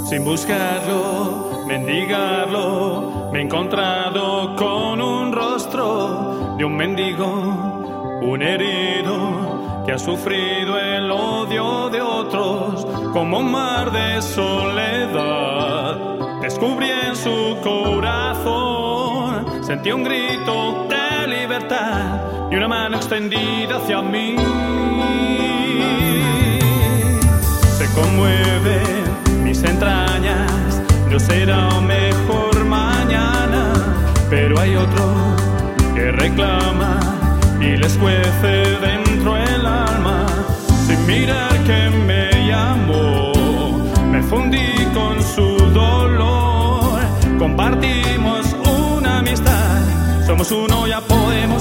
Sin buscarlo, mendigarlo, me he encontrado con un rostro de un mendigo, un herido que ha sufrido el odio de otros, como un mar de soledad. Descubrí en su corazón, sentí un grito de libertad y una mano extendida hacia mí. Se conmueven mis entrañas, no será mejor mañana, pero hay otro que reclama y les cuece dentro el alma. Sin mirar que me llamó, me fundí con su dolor, compartimos una amistad, somos uno, ya podemos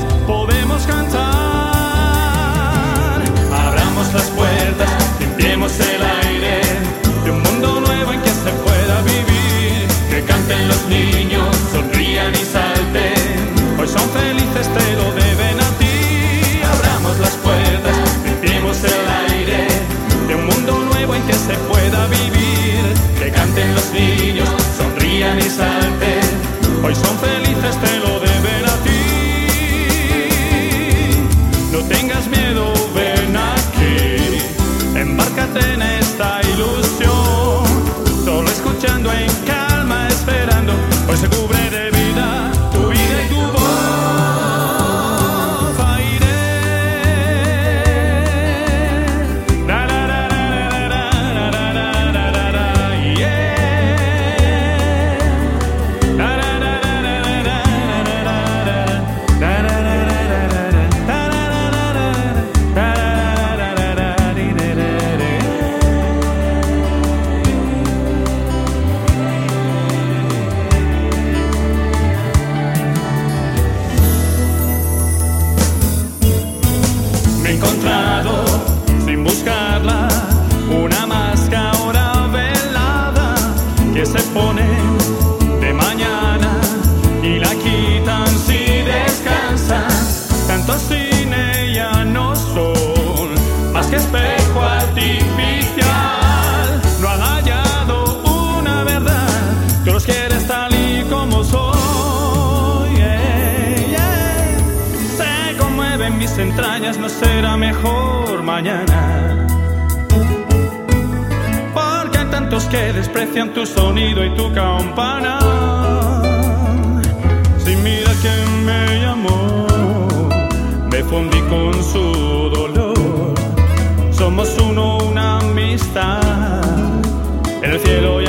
cantar. Abramos las puertas, limpiemos el aire de un mundo nuevo en que se pueda vivir. Que canten los niños, sonrían y salten, hoy son felices, te lo deben a ti. Abramos las puertas, limpiemos el aire de un mundo nuevo en que se pueda vivir. Que canten los niños, sonrían y salten, hoy son felices, te lo deben a ti. No tengas miedo, ven aquí, embárcate en esta ilusión, solo escuchando en calma, esperando, hoy se cubre de vida tu vida y tu voz. Aire. La, la, la, la, la, la, la, la, la, la, la, yeah. La, la, la, la, la, la, la, la, la, la, me he encontrado, sin buscarla, una máscara velada que se pone de mañana y la quitan si descansan. Tanto sin ella no son más que espejo artificial. No han hallado una verdad, tú los quieres tal y como soy. Se conmueven mis entrañas, no será mejor mañana, porque hay tantos que desprecian tu sonido y tu campana. Sin mirar quién me llamó, me fundí con su dolor, somos uno, una amistad, en el cielo